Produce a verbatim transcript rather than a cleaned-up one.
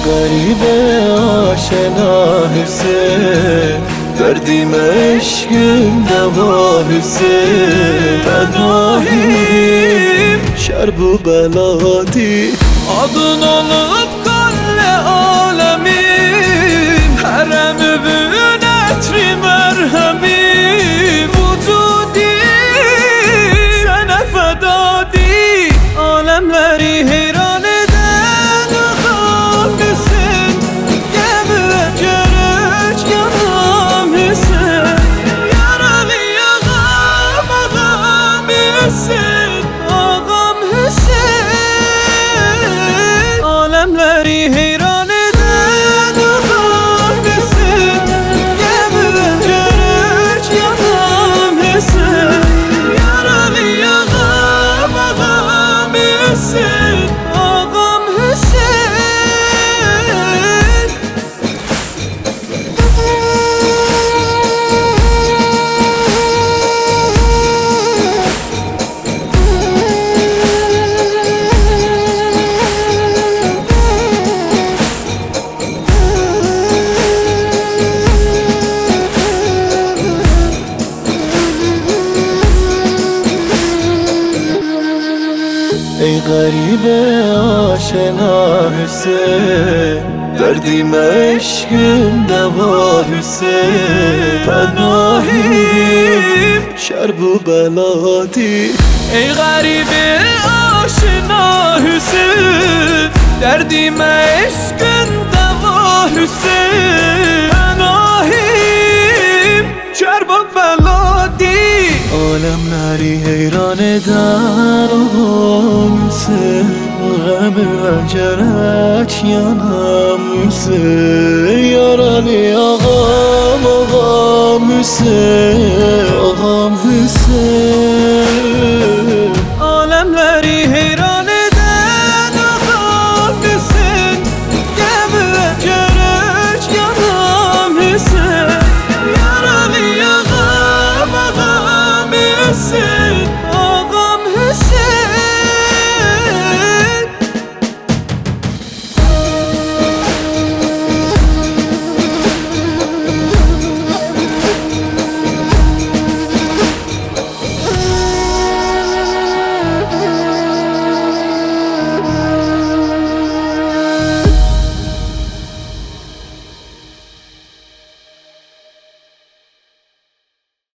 غریب آشنا حسین، دردیم عشقم دوا حسین، پناهیم شرب و بلادی adın olup kalle alemim, herem övün etri merhemim, vücudi sana fedadi, alemleri heyran eden ağam Hüseyin, gemi ve görüş yanam Hüseyin, yaralı ağam ağam Hüseyin, ağam Hüseyin, alemleri heyran eden ağam Hüseyin, gemi ve görüş yanam Hüseyin, yaralı ağam ağam Hüseyin, ağam Hüseyin. ای غریب آشنا حسین، دردیم عشقم دوا حسین، پناهیم شرب و بلادی Ey garibi aşina Hüseyin, derdime eşkın deva Hüseyin, penahim çerba beladi. Alemleri heyran eder ağam Hüseyin, gam ve cerek yanam Hüseyin, yaralı ağam ağam Hüseyin, ağam Hüseyin. Alemleri heyran eden ağam Hüseyin, gemi ve görüş yanam Hüseyin, yaralı ağam ağam Hüseyin.